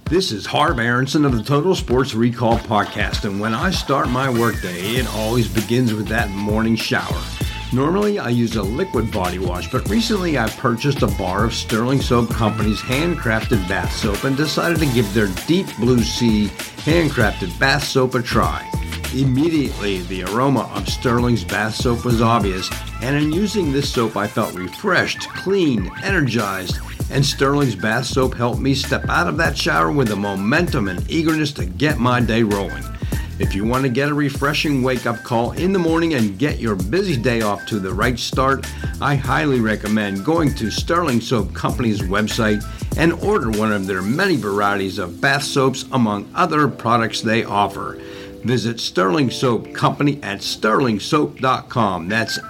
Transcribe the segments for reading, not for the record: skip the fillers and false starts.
This is Harv Aronson of the Total Sports Recall Podcast, and when I start my workday, it always begins with that morning shower. Normally, I use a liquid body wash, but recently I purchased a bar of Sterling Soap Company's handcrafted bath soap and decided to give their Deep Blue Sea handcrafted bath soap a try. Immediately, the aroma of Sterling's bath soap was obvious, and in using this soap, I felt refreshed, clean, energized, and Sterling's bath soap helped me step out of that shower with the momentum and eagerness to get my day rolling. If you want to get a refreshing wake-up call in the morning and get your busy day off to the right start, I highly recommend going to Sterling Soap Company's website and order one of their many varieties of bath soaps among other products they offer. Visit Sterling Soap Company at sterlingsoap.com. That's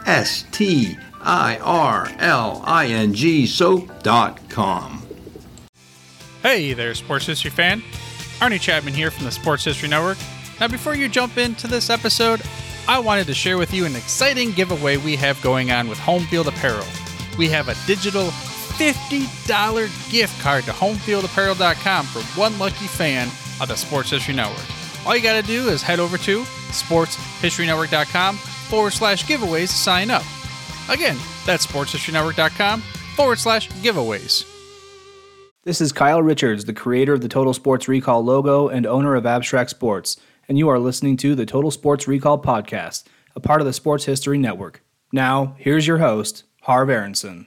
STIRLING soap.com. Hey there, sports history fan. Arnie Chapman here from the Sports History Network. Now, before you jump into this episode, I wanted to share with you an exciting giveaway we have going on with Home Field Apparel. We have a digital $50 gift card to homefieldapparel.com for one lucky fan of the Sports History Network. All you got to do is head over to sportshistorynetwork.com/giveaways to sign up. Again, that's sportshistorynetwork.com/giveaways. This is Kyle Richards, the creator of the Total Sports Recall logo and owner of Abstract Sports, and you are listening to the Total Sports Recall Podcast, a part of the Sports History Network. Now, here's your host, Harv Aronson.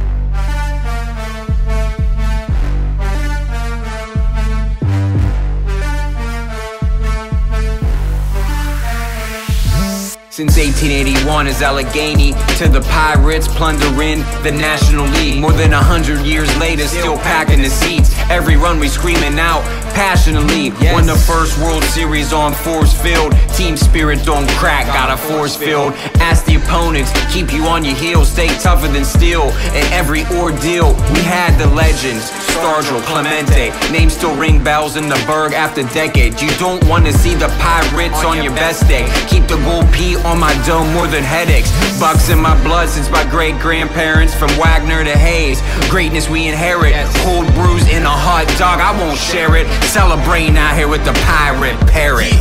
Since 1881 is Allegheny to the Pirates plundering the National League. More than 100 years later, still packing the seats. Every run we screaming out passionately. Won the first World Series on Force Field. Team spirit don't crack, got a force field. Ask the opponents, keep you on your heels. Stay tougher than steel in every ordeal. We had the legends, Stargell, Clemente. Names still ring bells in the Berg after decades. You don't want to see the Pirates on your best day. Keep the gold P on my dome more than headaches. Bucks in my blood since my great-grandparents. From Wagner to Hayes, greatness we inherit. Cold brews in a hot dog, I won't share it. Celebrating out here with the Pirate Parrot.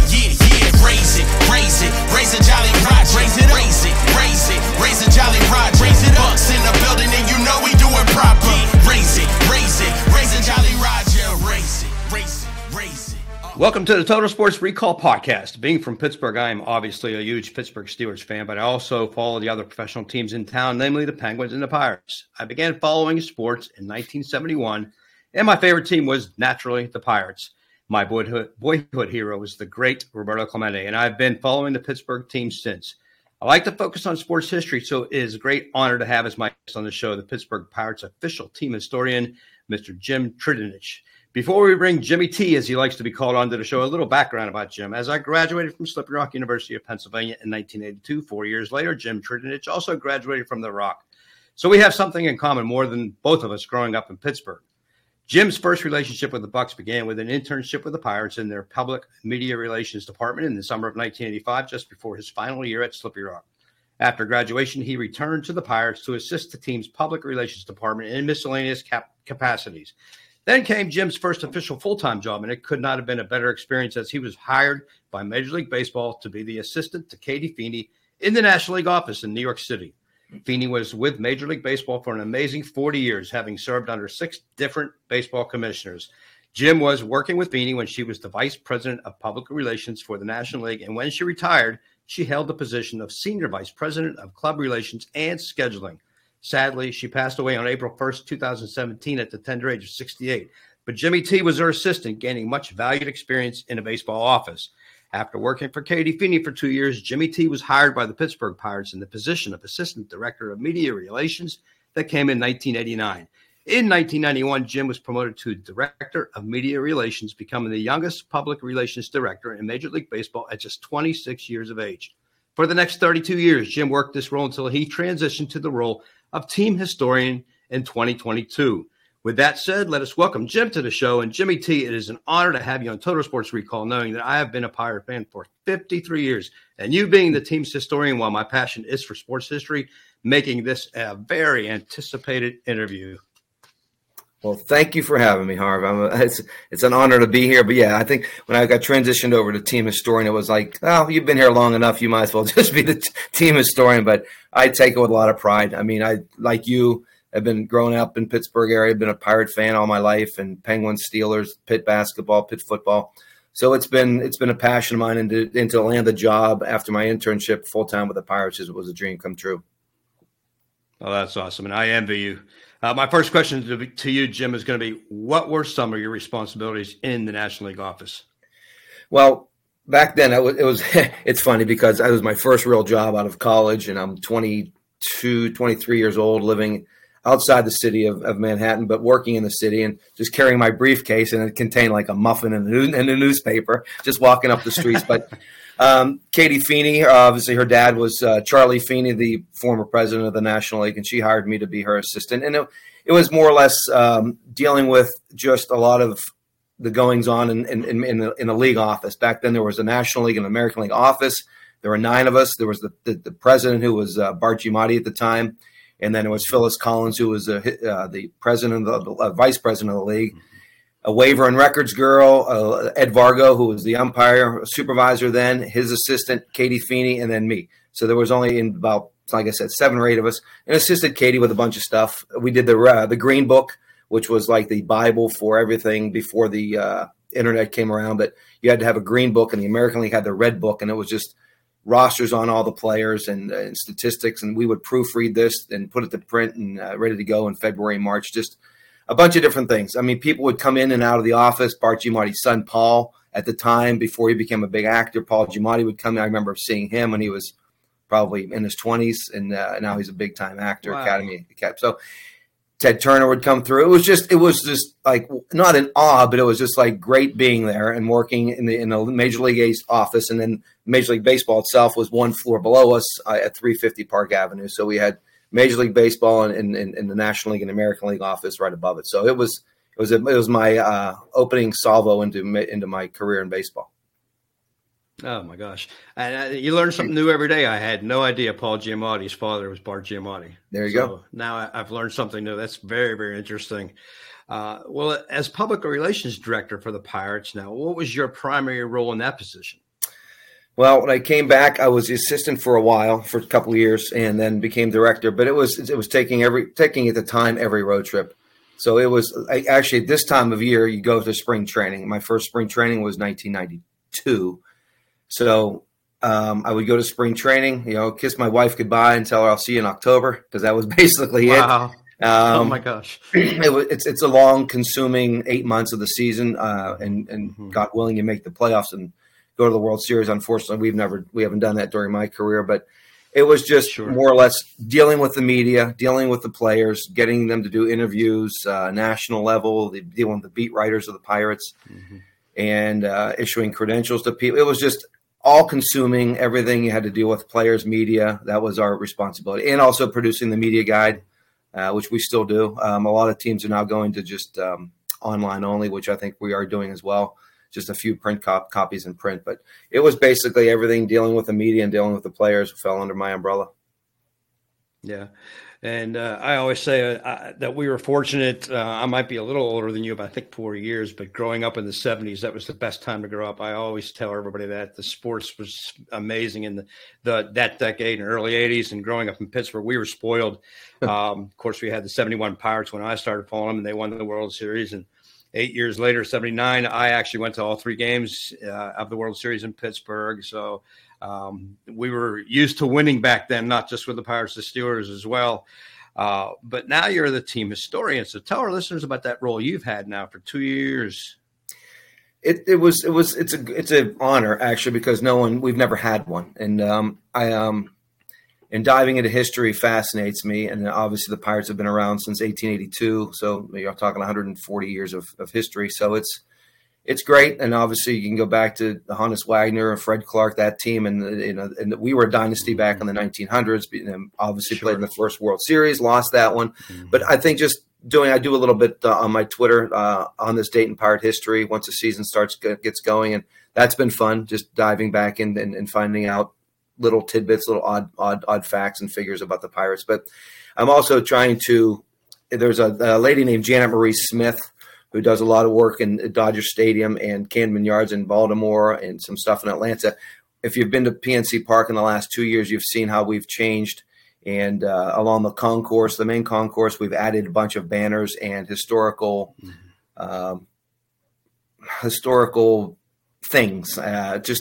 Raise it, raise it, raise it, Jolly Roger. Raise it, raise it, raise it, raise it, Jolly Roger. Raise it, Bucks in the building and you know we do it proper. Raise it, raise it, raise it, Jolly Roger. Raise it, raise it, raise it. Welcome to the Total Sports Recall Podcast. Being from Pittsburgh, I am obviously a huge Pittsburgh Steelers fan, but I also follow the other professional teams in town, namely the Penguins and the Pirates. I began following sports in 1971, and my favorite team was naturally the Pirates. My boyhood hero was the great Roberto Clemente, and I've been following the Pittsburgh team since. I like to focus on sports history, so it is a great honor to have as my guest on the show the Pittsburgh Pirates official team historian, Mr. Jim Tridinich. Before we bring Jimmy T, as he likes to be called, onto the show, a little background about Jim. As I graduated from Slippery Rock University of Pennsylvania in 1982, 4 years later, Jim Tridinich also graduated from the Rock. So we have something in common more than both of us growing up in Pittsburgh. Jim's first relationship with the Bucks began with an internship with the Pirates in their public media relations department in the summer of 1985, just before his final year at Slippery Rock. After graduation, he returned to the Pirates to assist the team's public relations department in miscellaneous capacities. Then came Jim's first official full-time job, and it could not have been a better experience as he was hired by Major League Baseball to be the assistant to Katie Feeney in the National League office in New York City. Feeney was with Major League Baseball for an amazing 40 years, having served under 6 different baseball commissioners. Jim was working with Feeney when she was the vice president of public relations for the National League, and when she retired, she held the position of senior vice president of club relations and scheduling. Sadly, she passed away on April 1st, 2017 at the tender age of 68. But Jimmy T was her assistant, gaining much valued experience in a baseball office. After working for Katie Feeney for 2 years, Jimmy T was hired by the Pittsburgh Pirates in the position of Assistant Director of Media Relations that came in 1989. In 1991, Jim was promoted to Director of Media Relations, becoming the youngest public relations director in Major League Baseball at just 26 years of age. For the next 32 years, Jim worked this role until he transitioned to the role of team historian in 2022. With that said, let us welcome Jim to the show. And Jimmy T, it is an honor to have you on Total Sports Recall, knowing that I have been a Pirate fan for 53 years. And you being the team's historian, while my passion is for sports history, making this a very anticipated interview. Well, thank you for having me, Harv. It's an honor to be here. But yeah, I think when I got transitioned over to team historian, it was like, oh, you've been here long enough. You might as well just be the team historian. But I take it with a lot of pride. I mean, I, like you, have been growing up in Pittsburgh area, been a Pirate fan all my life, and Penguins, Steelers, Pitt basketball, Pitt football. So it's been a passion of mine, and to land the job after my internship full time with the Pirates was a dream come true. Oh, that's awesome, and I envy you. My first question to you, Jim, is going to be, what were some of your responsibilities in the National League office? Well, back then it was it's funny because it was my first real job out of college, and I'm 22, 23 years old, living outside the city of Manhattan, but working in the city and just carrying my briefcase, and it contained like a muffin and a newspaper, just walking up the streets. But Katie Feeney, obviously her dad was Charlie Feeney, the former president of the National League, and she hired me to be her assistant. And it was more or less dealing with just a lot of the goings on in the league office. Back then there was a National League and American League office. There were 9 of us. There was the president, who was Bart Giamatti at the time. And then it was Phyllis Collins, who was the president of the vice president of the league, a waiver and records girl, Ed Vargo, who was the umpire supervisor then, his assistant, Katie Feeney, and then me. So there was only about, like I said, 7 or 8 of us, and assisted Katie with a bunch of stuff. We did the Green Book, which was like the Bible for everything before the internet came around. But you had to have a Green Book, and the American League had the Red Book, and it was just rosters on all the players and statistics, and we would proofread this and put it to print and ready to go in February, March, just a bunch of different things. I mean, people would come in and out of the office. Bart Giamatti's son, Paul, at the time, before he became a big actor, Paul Giamatti would come in. I remember seeing him when he was probably in his 20s, and now he's a big-time actor, Wow. Academy. So Ted Turner would come through. It was just like, not an awe, but it was just like great being there and working in a Major League East office. And then Major League Baseball itself was one floor below us at 350 Park Avenue. So we had Major League Baseball and the National League and American League office right above it. So it was my opening salvo into my career in baseball. Oh, my gosh. And you learn something new every day. I had no idea Paul Giamatti's father was Bart Giamatti. There you go. Now I've learned something new. That's very, very interesting. Well, as public relations director for the Pirates now, what was your primary role in that position? Well, when I came back, I was the assistant for a while, for a couple of years, and then became director. But it was taking at the time every road trip. So it was actually this time of year you go to spring training. My first spring training was 1992. So I would go to spring training, kiss my wife goodbye and tell her I'll see you in October, because that was basically it. Oh my gosh! It's a long, consuming 8 months of the season, and God willing, you make the playoffs and go to the World Series. Unfortunately, we haven't done that during my career, but it was just more or less dealing with the media, dealing with the players, getting them to do interviews, national level, dealing with the beat writers of the Pirates, and issuing credentials to people. It was just all-consuming. Everything you had to deal with, players, media. That was our responsibility, and also producing the media guide, which we still do. A lot of teams are now going to just online only, which I think we are doing as well. Just a few print copies in print. But it was basically everything dealing with the media and dealing with the players who fell under my umbrella. Yeah. And I always say that we were fortunate. I might be a little older than you, but I think 4 years. But growing up in the 70s, that was the best time to grow up. I always tell everybody that the sports was amazing in that decade and early 80s. And growing up in Pittsburgh, we were spoiled. Of course, we had the 71 Pirates when I started following them, and they won the World Series. And 8 years later, 79, I actually went to all 3 games of the World Series in Pittsburgh. So we were used to winning back then, not just with the Pirates, the Steelers as well. But now you're the team historian. So tell our listeners about that role you've had now for 2 years. It's an honor, actually, because we've never had one. And diving into history fascinates me. And obviously the Pirates have been around since 1882. So you're talking 140 years of history. So it's great. And obviously you can go back to Honus Wagner and Fred Clark, that team. And we were a dynasty back in the 1900s, and obviously played in the first World Series, lost that one. But I think I do a little bit on my Twitter on this date in Pirate history once the season gets going. And that's been fun, just diving back in and finding out little tidbits, little odd facts and figures about the Pirates. But I'm also trying to there's a lady named Janet Marie Smith who does a lot of work in Dodger Stadium and Camden Yards in Baltimore and some stuff in Atlanta. If you've been to PNC Park in the last 2 years, you've seen how we've changed. And along the concourse, the main concourse, we've added a bunch of banners and historical things just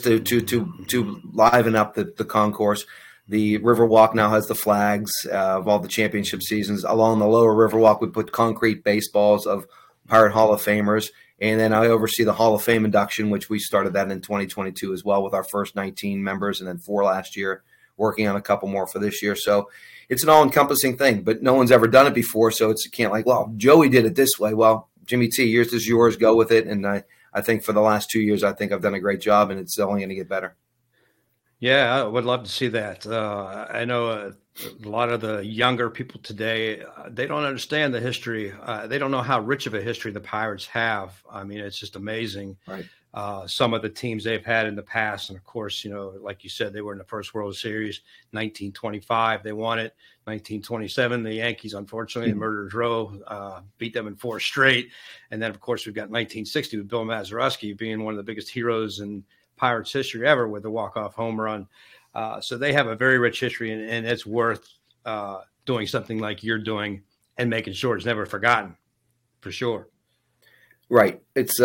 to liven up the concourse. The Riverwalk now has the flags of all the championship seasons. Along the lower Riverwalk, we put concrete baseballs of Pirate Hall of Famers. And then I oversee the Hall of Fame induction, which we started that in 2022 as well with our first 19 members and then 4 last year, working on a couple more for this year. So it's an all-encompassing thing, but no one's ever done it before. So you can't like, well, Joey did it this way. Well, Jimmy T, yours is yours. Go with it. And I think for the last 2 years, I think I've done a great job, and it's only going to get better. Yeah, I would love to see that. I know a lot of the younger people today, they don't understand the history. They don't know how rich of a history the Pirates have. I mean, it's just amazing. Right. Some of the teams they've had in the past. And, of course, like you said, they were in the first World Series, 1925. They won it. 1927, the Yankees, unfortunately, the Murderers Row, beat them in 4 straight. And then, of course, we've got 1960 with Bill Mazeroski being one of the biggest heroes in Pirates history ever with the walk-off home run. So they have a very rich history, and it's worth doing something like you're doing and making sure it's never forgotten, for sure. Right. It's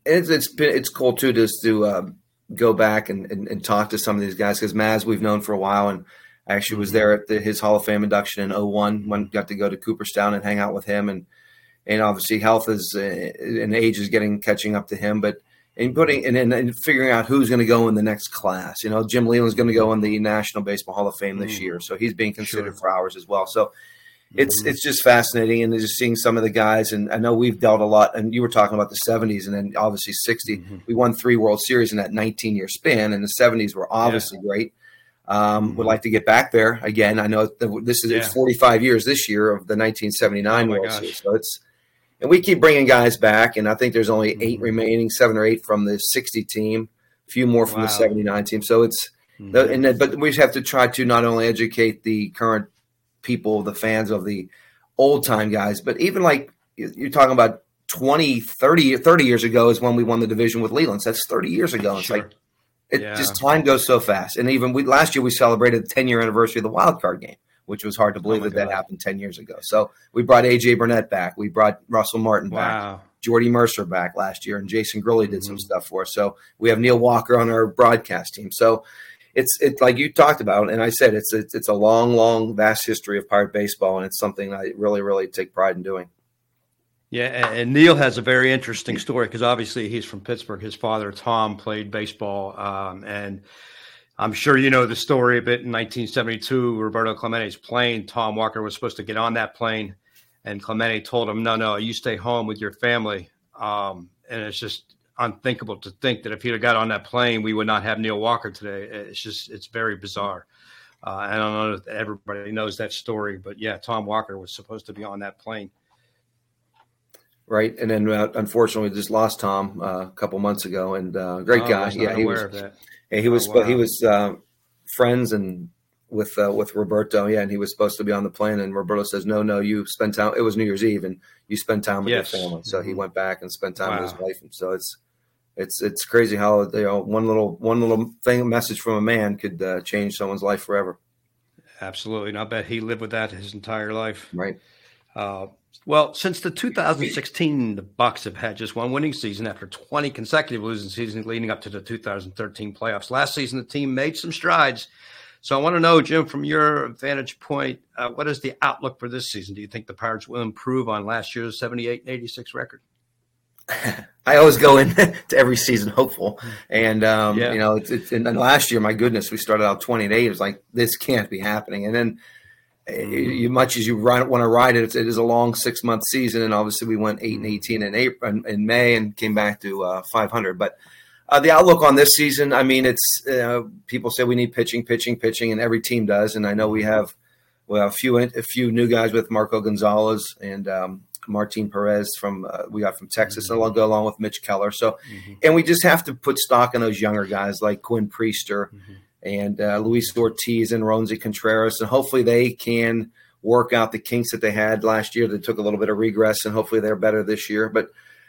cool too just to go back and talk to some of these guys, because Maz we've known for a while, and I actually was there at his Hall of Fame induction in 2001 when got to go to Cooperstown and hang out with him, and obviously health is and age is catching up to him, but. And figuring out who's going to go in the next class. Jim Leland's going to go in the National Baseball Hall of Fame this year, so he's being considered for ours as well. So it's just fascinating, and just seeing some of the guys. And I know we've dealt a lot. And you were talking about the '70s, and then obviously '60. We won 3 World Series in that 19-year span, and the '70s were obviously great. Would like to get back there again. I know this is it's 45 years this year of the 1979 World Series, so and we keep bringing guys back, and I think there's only 8 remaining, 7 or 8 from the 60 team, a few more from the 79 team. So but we have to try to not only educate the current people, the fans of the old time guys, but even like you're talking about 20, 30 years ago is when we won the division with Leland. So that's 30 years ago. It's just time goes so fast. And even last year we celebrated the 10-year anniversary of the wild card game, which was hard to believe that happened 10 years ago. So we brought A.J. Burnett back. We brought Russell Martin back. Jordy Mercer back last year, and Jason Grilly did some stuff for us. So we have Neil Walker on our broadcast team. So it's like you talked about, and I said it's a long, long, vast history of Pirate baseball, and it's something I really, really take pride in doing. Yeah, and Neil has a very interesting story because obviously he's from Pittsburgh. His father, Tom, played baseball, and I'm sure you know the story a bit. In 1972, Roberto Clemente's plane, Tom Walker was supposed to get on that plane, and Clemente told him, no, you stay home with your family. And it's just unthinkable to think that if he'd have got on that plane, we would not have Neil Walker today. It's very bizarre. I don't know if everybody knows that story, but yeah, Tom Walker was supposed to be on that plane. Right. And then unfortunately we just lost Tom a couple months ago, and great guy. Yeah, he was friends and with Roberto. Yeah. And he was supposed to be on the plane, and Roberto says, no, you spend time. It was New Year's Eve, and you spend time with your family. So he went back and spent time with his wife. And so it's crazy how one little thing, a message from a man could change someone's life forever. Absolutely. And I bet he lived with that his entire life. Right. Well, since the 2016, the Bucs have had just one winning season after 20 consecutive losing seasons leading up to the 2013 playoffs. Last season, the team made some strides. So I want to know, Jim, from your vantage point, what is the outlook for this season? Do you think the Pirates will improve on last year's 78-86 record? I always go into every season hopeful. And, and last year, my goodness, we started out 20-8. It was like, this can't be happening. And then, much as you want to ride it, it is a long 6-month season, and obviously we went 8-18 in May and came back to 500. But the outlook on this season, I mean, it's people say we need pitching, and every team does. And I know we have a few new guys with Marco Gonzalez and Martin Perez from Texas, and I'll go along with Mitch Keller. So, and we just have to put stock in those younger guys like Quinn Priester. And Luis Ortiz and Ronzi Contreras, and hopefully they can work out the kinks that they had last year. They took a little bit of regress, and hopefully they're better this year. But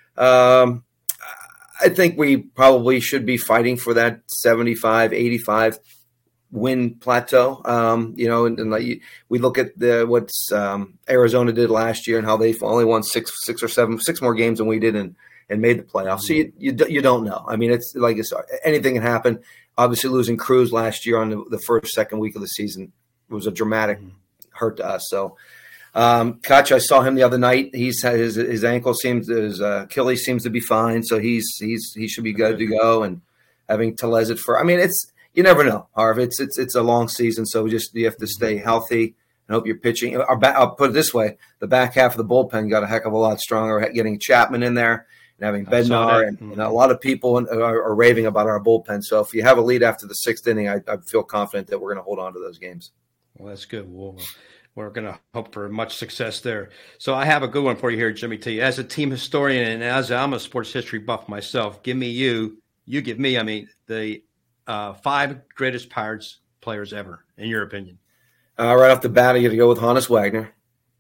I think we probably should be fighting for that 75, 85 win plateau. And like we look at what's Arizona did last year and how they only won six more games than we did and made the playoffs. So you don't know. I mean, it's like anything can happen. Obviously, losing Cruz last year on the second week of the season was a dramatic hurt to us. So, Kutch, I saw him the other night. He's his ankle his Achilles seems to be fine, so he should be good to go. And having Tellez you never know, Harv. It's a long season, so you have to stay healthy and hope you're pitching. I'll put it this way: the back half of the bullpen got a heck of a lot stronger. Getting Chapman in there and having Bednar, and a lot of people are raving about our bullpen. So if you have a lead after the sixth inning, I feel confident that we're going to hold on to those games. Well, that's good. We're going to hope for much success there. So I have a good one for you here, Jimmy T. As a team historian and as I'm a sports history buff myself, give me you give me, the 5 greatest Pirates players ever, in your opinion. Right off the bat, I got to go with Honus Wagner.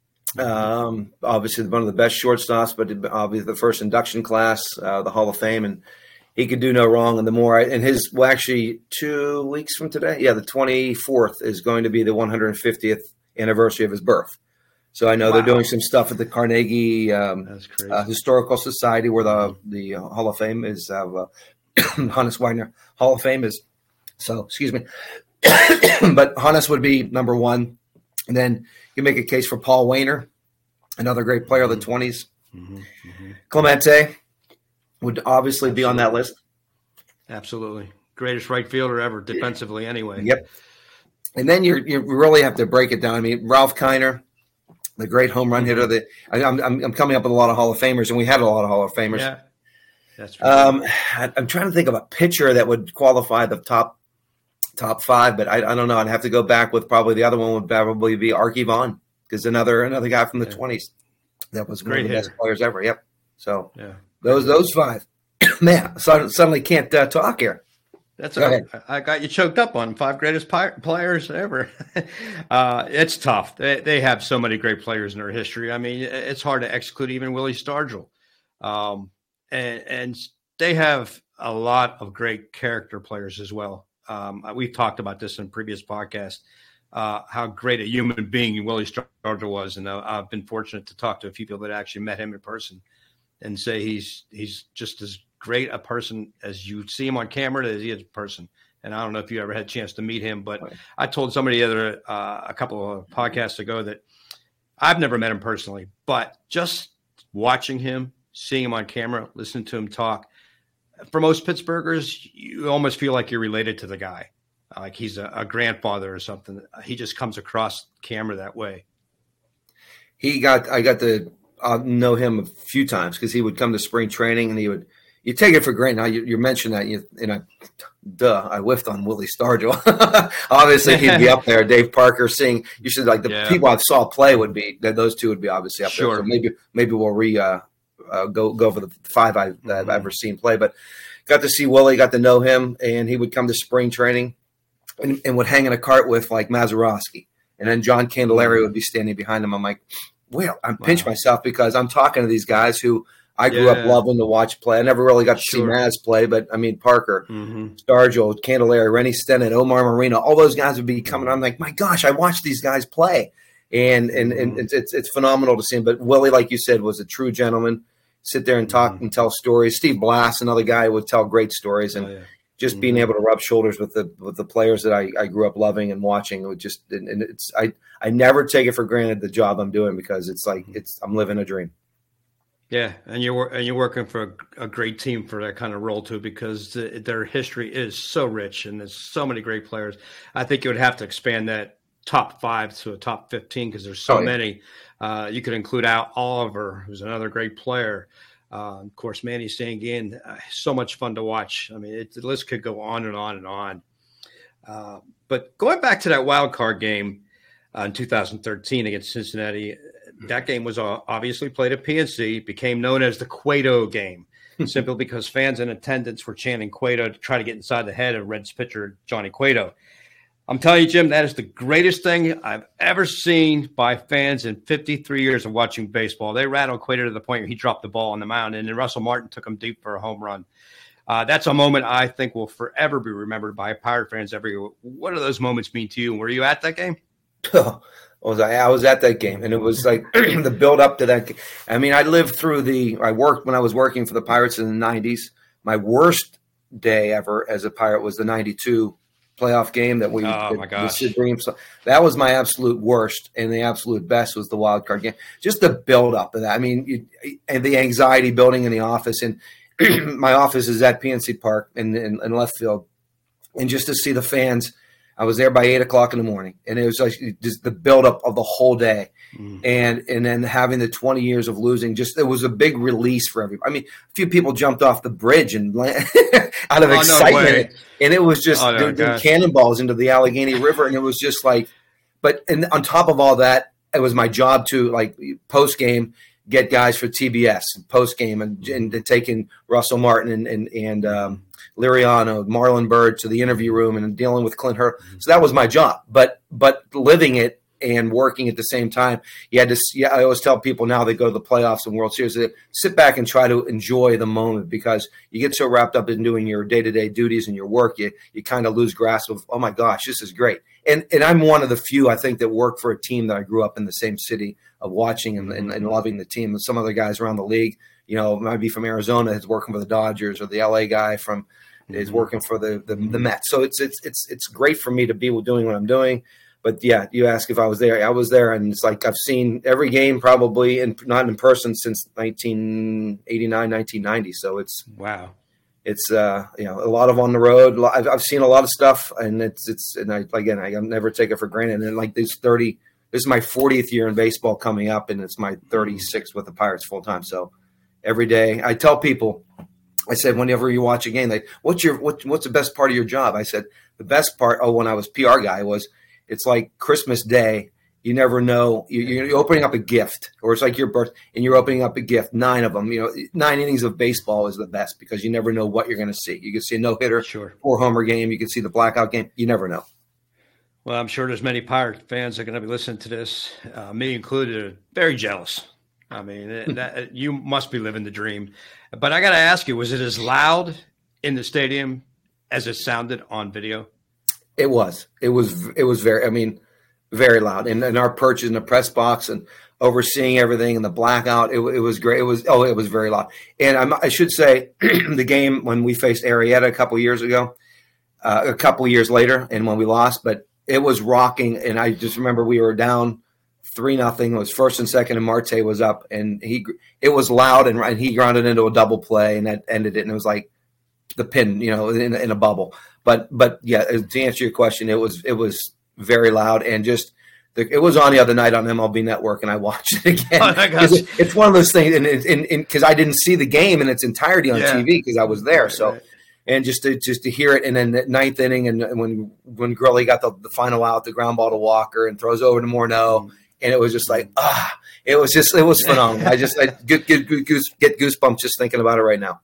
Obviously one of the best shortstops, but obviously the first induction class, the Hall of Fame, and he could do no wrong. And actually 2 weeks from today, the 24th is going to be the 150th anniversary of his birth. So I know they're doing some stuff at the Carnegie Historical Society where the Hall of Fame is, Honus Wagner Hall of Fame is. So, excuse me. But Honus would be number one. And then you make a case for Paul Wainer, another great player of the 20s. Clemente would obviously be on that list. Absolutely. Greatest right fielder ever, defensively anyway. Yep. And then you really have to break it down. I mean, Ralph Kiner, the great home run hitter. I'm coming up with a lot of Hall of Famers, and we had a lot of Hall of Famers. Yeah, that's right. I'm trying to think of a pitcher that would qualify the top 5, but I don't know. I'd have to go back with probably the other one would probably be Archie Vaughn, because another guy from the 20s that was one of the best players ever. Yep. So those 5, man, suddenly can't talk here. That's I got you choked up on 5 greatest players ever. It's tough. They have so many great players in their history. I mean, it's hard to exclude even Willie Stargell. And they have a lot of great character players as well. We've talked about this in previous podcasts, how great a human being Willie Stargell was. And I've been fortunate to talk to a few people that actually met him in person and say he's just as great a person as you see him on camera as he is a person. And I don't know if you ever had a chance to meet him, but I told somebody a couple of podcasts ago that I've never met him personally, but just watching him, seeing him on camera, listening to him talk, for most Pittsburghers, you almost feel like you're related to the guy. Like he's a grandfather or something. He just comes across camera that way. I got to know him a few times because he would come to spring training and you take it for granted. Now you mentioned that, I whiffed on Willie Stargell. Obviously he'd be up there. Dave Parker people I saw play would be that those two would be obviously up there. So maybe we'll go over the 5 I've ever seen play, but got to see Willie, got to know him, and he would come to spring training and would hang in a cart with like Mazeroski, and then John Candelario would be standing behind him. I'm like, well, I'm pinch myself because I'm talking to these guys who I grew up loving to watch play. I never really got to see Maz play, but I mean, Parker, Stargell, Candelario, Rennie Stennett, Omar Marino, all those guys would be coming. I'm like, my gosh, I watched these guys play. And it's phenomenal to see him. But Willie, like you said, was a true gentleman. Sit there and talk and tell stories. Steve Blass, another guy who would tell great stories, and just being able to rub shoulders with the players that I grew up loving and watching. It would just I never take it for granted the job I'm doing because it's like I'm living a dream. Yeah, and you're working for a great team for that kind of role too, because their history is so rich and there's so many great players. I think you would have to expand that top 5 to a top 15 because there's so many. You could include Al Oliver, who's another great player. Of course, Manny Sanguin, so much fun to watch. I mean, the list could go on and on and on. But going back to that wild card game in 2013 against Cincinnati, that game was obviously played at PNC, became known as the Cueto game, simply because fans in attendance were chanting Cueto to try to get inside the head of Reds pitcher Johnny Cueto. I'm telling you, Jim, that is the greatest thing I've ever seen by fans in 53 years of watching baseball. They rattled Cueto to the point where he dropped the ball on the mound, and then Russell Martin took him deep for a home run. That's a moment I think will forever be remembered by Pirate fans everywhere. What do those moments mean to you? Were you at that game? I was at that game, and it was like the build up to that. I mean, I lived through when I was working for the Pirates in the 90s. My worst day ever as a Pirate was the 92 playoff game that we Sid Bream. So that was my absolute worst, and the absolute best was the wild card game. Just the build up of that. I mean, and the anxiety building in the office, and my office is at PNC Park in left field, and just to see the fans. I was there by 8:00 in the morning, and it was like just the buildup of the whole day, and then having the 20 years of losing. Just it was a big release for everybody. I mean, a few people jumped off the bridge and out of excitement, and it was just cannonballs into the Allegheny River, and it was just like. But and on top of all that, it was my job to like post game get guys for TBS post game and taking Russell Martin and Liriano, Marlon Byrd to the interview room and dealing with Clint Hurdle. So that was my job. But living it and working at the same time, you had to. Yeah, I always tell people now they go to the playoffs and World Series, that sit back and try to enjoy the moment, because you get so wrapped up in doing your day-to-day duties and your work, you kind of lose grasp of, oh my gosh, this is great. And I'm one of the few, I think, that work for a team that I grew up in the same city of watching and loving the team. And some other guys around the league, might be from Arizona, is working for the Dodgers, or the LA guy is working for the Mets. So it's great for me to be doing what I'm doing. But yeah, you ask if I was there. I was there, and it's like I've seen every game probably, and not in person since 1989, 1990. So it's wow. It's a lot of on the road. I've seen a lot of stuff, and I never take it for granted. And like this is my 40th year in baseball coming up, and it's my 36th with the Pirates full time. So every day I tell people, I said, whenever you watch a game, like, what's the best part of your job? I said, the best part, when I was PR guy, was it's like Christmas Day. You never know. You're opening up a gift, or it's like your birth, and you're opening up a gift. 9 of them. 9 innings of baseball is the best, because you never know what you're going to see. You can see a no-hitter, sure, 4-homer game. You can see the blackout game. You never know. Well, I'm sure there's many Pirate fans that are going to be listening to this, me included, very jealous. I mean, you must be living the dream. But I got to ask you, was it as loud in the stadium as it sounded on video? It was. It was very, very loud. And our perch in the press box and overseeing everything and the blackout, it was great. It was very loud. And I should say the game when we faced Arrieta a couple years ago, a couple years later, and when we lost, but it was rocking. And I just remember we were down 3-0. It was first and second, and Marte was up, and it was loud, and he grounded into a double play, and that ended it. And it was like the pin, in a bubble. But yeah, to answer your question, it was very loud, and just it was on the other night on MLB Network, and I watched it again. Oh, it's one of those things, and because I didn't see the game in its entirety on TV because I was there, so. Right. And just to hear it, and then the 9th inning, and when Gurley got the final out, the ground ball to Walker, and throws over to Morneau, and it was just like it was phenomenal. I get goosebumps just thinking about it right now.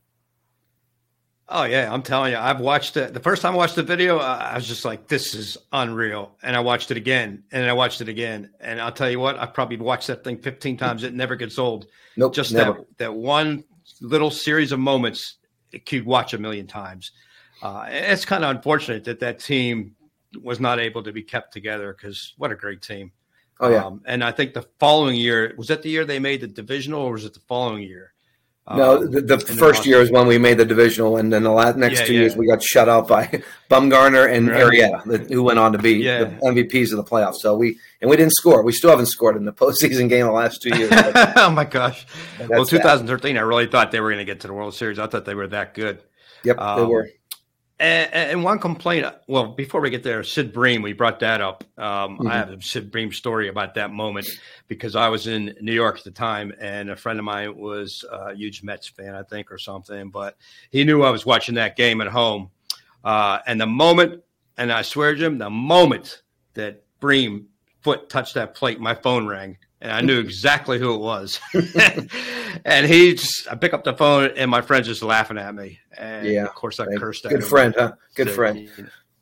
Oh yeah, I'm telling you, I've watched it. The first time I watched the video, I was just like, "This is unreal," and I watched it again, and I watched it again, and I'll tell you what, I probably watched that thing 15 times. It never gets old. Nope, just never. that one little series of moments. You could watch a million times. It's kind of unfortunate that team was not able to be kept together, because what a great team. Oh, yeah. And I think the following year, was that the year they made the divisional, or was it the following year? No, the first year is when we made the divisional, and then the next 2 years we got shut out by Bumgarner and Arrieta, who went on to be the MVPs of the playoffs. So we didn't score. We still haven't scored in the postseason game the last 2 years. Oh my gosh! Well, 2013, I really thought they were going to get to the World Series. I thought they were that good. Yep, they were. And one complaint, well, before we get there, Sid Bream, we brought that up. I have a Sid Bream story about that moment, because I was in New York at the time, and a friend of mine was a huge Mets fan, I think, or something, but he knew I was watching that game at home. And the moment, and I swear, Jim, the moment that Bream foot touched that plate, my phone rang. And I knew exactly who it was. And I pick up the phone, and my friend's just laughing at me. And of course I cursed at him. Good friend, huh? Good friend.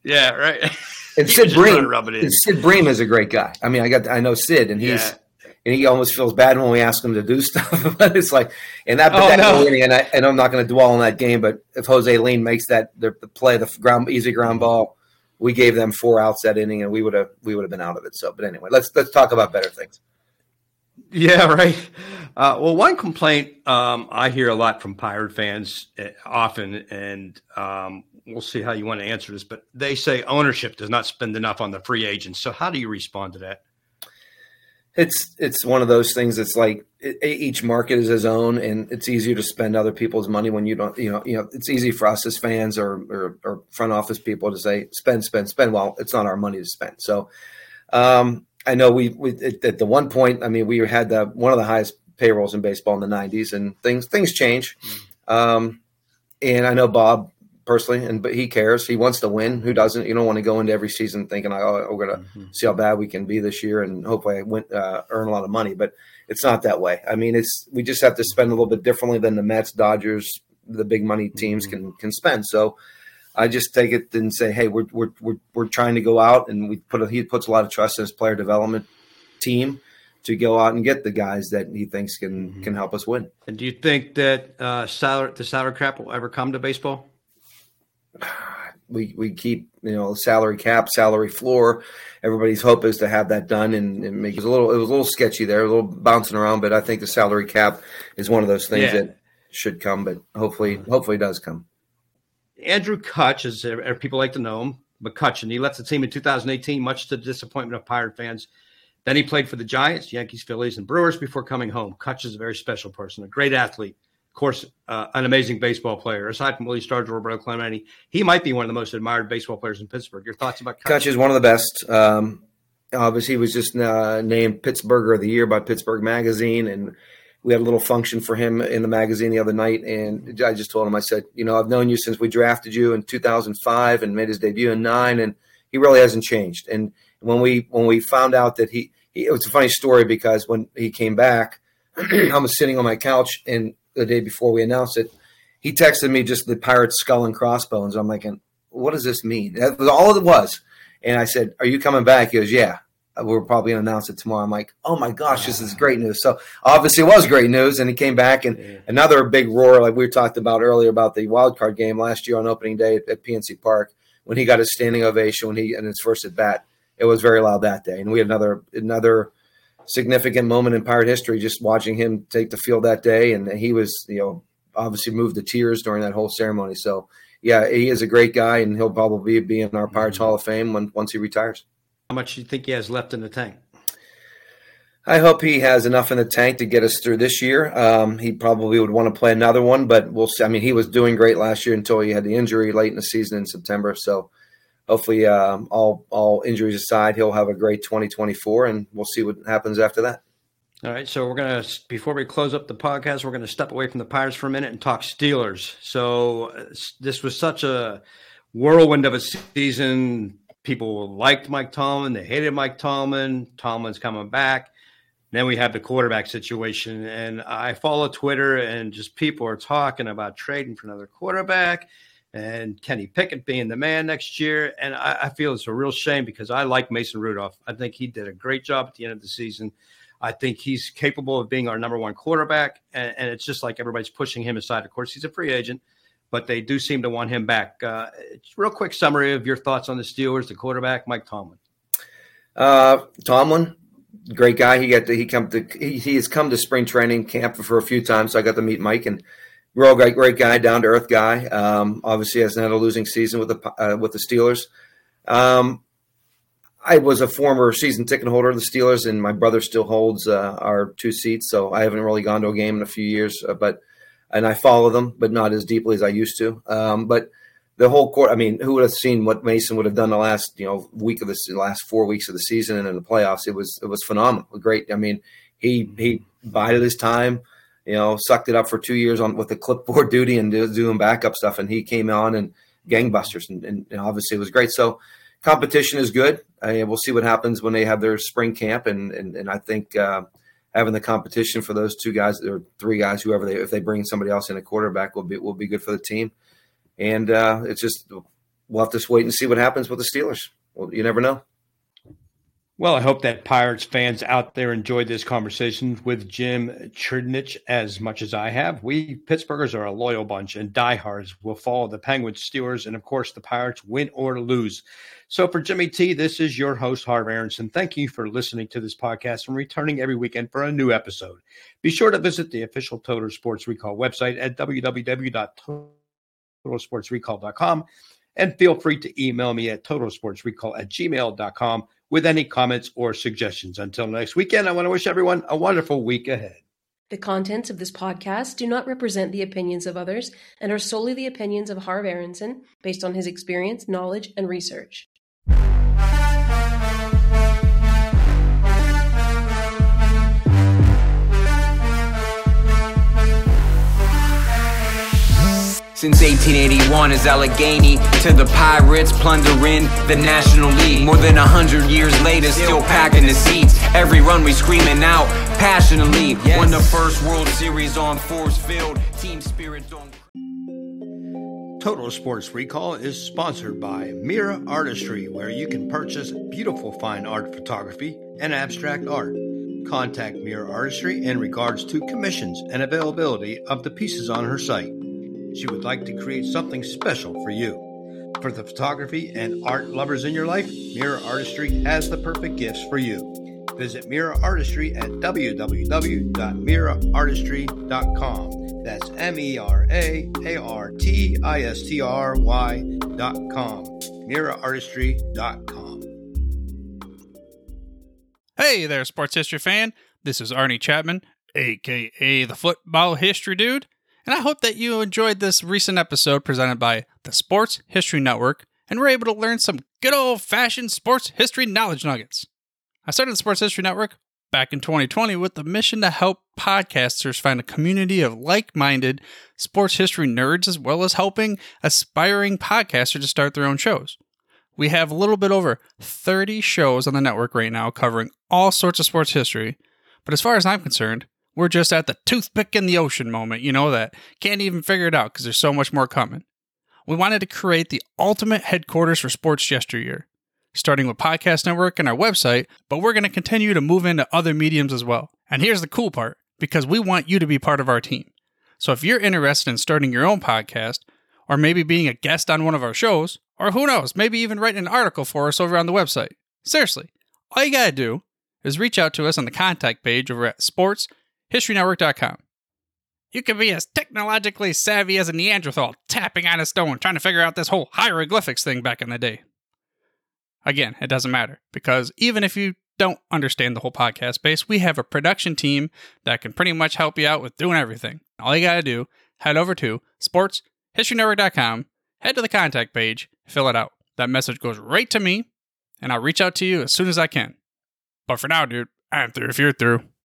Yeah, right. And Sid Bream is a great guy. I mean, I know Sid, and he almost feels bad when we ask him to do stuff. But it's like, and and I'm not going to dwell on that game. But if Jose Lean makes the easy ground ball, we gave them 4 outs that inning, and we would have been out of it. So, but anyway, let's talk about better things. Yeah, right. Well, one complaint I hear a lot from Pirate fans often, and we'll see how you want to answer this, but they say ownership does not spend enough on the free agents. So how do you respond to that? It's one of those things. It's like each market is his own, and it's easier to spend other people's money when you don't. It's easy for us as fans or front office people to say spend. Well, it's not our money to spend. So I know we at the one point. I mean, we had one of the highest payrolls in baseball in the '90s, and things change. And I know Bob personally, but he cares. He wants to win. Who doesn't? You don't want to go into every season thinking, "Oh, we're going to see how bad we can be this year, and hopefully earn a lot of money." But it's not that way. I mean, we just have to spend a little bit differently than the Mets, Dodgers, the big money teams can spend. So I just take it and say, "Hey, we're trying to go out," and he puts a lot of trust in his player development team to go out and get the guys that he thinks can help us win. And do you think that the salary cap will ever come to baseball? We keep salary cap, salary floor. Everybody's hope is to have that done, and it was a little sketchy there, a little bouncing around. But I think the salary cap is one of those things that should come, but hopefully it does come. Andrew Kutch, as people like to know him, McCutchen, he left the team in 2018, much to the disappointment of Pirate fans. Then he played for the Giants, Yankees, Phillies, and Brewers before coming home. Kutch is a very special person, a great athlete. Of course, an amazing baseball player. Aside from Willie Stargell, Roberto Clemente, he might be one of the most admired baseball players in Pittsburgh. Your thoughts about Kutch? Kutch is one of the best. Obviously, he was just named Pittsburgher of the Year by Pittsburgh Magazine, and we had a little function for him in the magazine the other night. And I just told him, I said, I've known you since we drafted you in 2005 and made his debut in 2009, and he really hasn't changed. And when we found out that it was a funny story because when he came back, I was sitting on my couch and the day before we announced it, he texted me just the Pirates skull and crossbones. I'm like, what does this mean? That was all it was. And I said, are you coming back? He goes, yeah, we're probably going to announce it tomorrow. I'm like, oh my gosh, this is great news. So obviously it was great news. And he came back, and another big roar, like we talked about earlier about the wild card game last year on opening day at PNC Park, when he got his standing ovation, in his first at bat, it was very loud that day. And we had another significant moment in Pirate history, just watching him take the field that day. And he was, obviously moved to tears during that whole ceremony. So yeah, he is a great guy, and he'll probably be in our Pirates Hall of Fame once he retires. How much do you think he has left in the tank? I hope he has enough in the tank to get us through this year. He probably would want to play another one, but we'll see. I mean, he was doing great last year until he had the injury late in the season in September. So hopefully, all injuries aside, he'll have a great 2024, and we'll see what happens after that. All right, so before we close up the podcast, we're going to step away from the Pirates for a minute and talk Steelers. So this was such a whirlwind of a season. People liked Mike Tomlin. They hated Mike Tomlin. Tomlin's coming back. Then we have the quarterback situation, and I follow Twitter, and just people are talking about trading for another quarterback and Kenny Pickett being the man next year. And I feel it's a real shame because I like Mason Rudolph. I think he did a great job at the end of the season. I think he's capable of being our number one quarterback, and it's just like everybody's pushing him aside. Of course, he's a free agent, but they do seem to want him back. Real quick summary of your thoughts on the Steelers, the quarterback, Mike Tomlin. Tomlin, great guy. He has come to spring training camp for a few times, so I got to meet Mike, and real great guy, down to earth guy. Obviously, hasn't had a losing season with the Steelers. I was a former season ticket holder of the Steelers, and my brother still holds our 2 seats, so I haven't really gone to a game in a few years. And I follow them, but not as deeply as I used to. But the whole court, I mean, who would have seen what Mason would have done the last last 4 weeks of the season and in the playoffs? It was phenomenal, great. I mean, he bided his time, sucked it up for 2 years with the clipboard duty and doing backup stuff, and he came on and gangbusters, and obviously it was great. So competition is good. We'll see what happens when they have their spring camp, and I think having the competition for those 2 guys or 3 guys, whoever if they bring somebody else in a quarterback, will be good for the team. And it's just we'll have to wait and see what happens with the Steelers. Well, you never know. Well, I hope that Pirates fans out there enjoyed this conversation with Jim Chudnich as much as I have. We Pittsburghers are a loyal bunch, and diehards will follow the Penguins, Steelers, and, of course, the Pirates, win or lose. So for Jimmy T, this is your host, Harv Aronson. Thank you for listening to this podcast and returning every weekend for a new episode. Be sure to visit the official Total Sports Recall website at www.totalsportsrecall.com, and feel free to email me at totalsportsrecall@gmail.com with any comments or suggestions. Until next weekend, I want to wish everyone a wonderful week ahead. The contents of this podcast do not represent the opinions of others and are solely the opinions of Harv Aronson based on his experience, knowledge, and research. Since 1881 is Allegheny to the Pirates plundering the National League. More than 100 years later, still packing the seats. Every run we screaming out passionately. Won the first World Series on Forbes Field. Team spirit on. Total Sports Recall is sponsored by Mira Artistry, where you can purchase beautiful fine art photography and abstract art. Contact Mira Artistry in regards to commissions and availability of the pieces on her site. She would like to create something special for you. For the photography and art lovers in your life, Mira Artistry has the perfect gifts for you. Visit Mira Artistry at www.miraartistry.com. That's MERAARTISTRY.com. MiraArtistry.com. Hey there, sports history fan. This is Arnie Chapman, aka the Football History Dude. And I hope that you enjoyed this recent episode presented by the Sports History Network and were able to learn some good old-fashioned sports history knowledge nuggets. I started the Sports History Network back in 2020 with the mission to help podcasters find a community of like-minded sports history nerds, as well as helping aspiring podcasters to start their own shows. We have a little bit over 30 shows on the network right now covering all sorts of sports history, but as far as I'm concerned, we're just at the toothpick in the ocean moment, that can't even figure it out because there's so much more coming. We wanted to create the ultimate headquarters for sports yesteryear, starting with Podcast Network and our website, but we're going to continue to move into other mediums as well. And here's the cool part, because we want you to be part of our team. So if you're interested in starting your own podcast, or maybe being a guest on one of our shows, or who knows, maybe even writing an article for us over on the website, seriously, all you got to do is reach out to us on the contact page over at sportshistorynetwork.com. You can be as technologically savvy as a Neanderthal tapping on a stone trying to figure out this whole hieroglyphics thing back in the day. Again, it doesn't matter, because even if you don't understand the whole podcast space, we have a production team that can pretty much help you out with doing everything. All you got to do, head over to sportshistorynetwork.com, head to the contact page, fill it out. That message goes right to me, and I'll reach out to you as soon as I can. But for now, dude, I'm through if you're through.